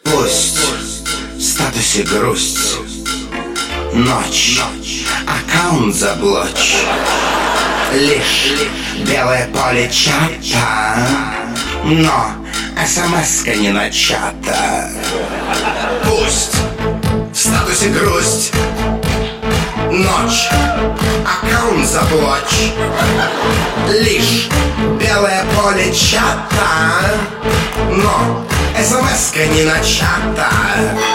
Пусть в статусе грусть, ночь, аккаунт заблочь, лишь белое поле чата, но смс-ка не начата. Пусть в статусе грусть, ночь, аккаунт заблочь, лишь белое поле чата, но смс-ка не начата.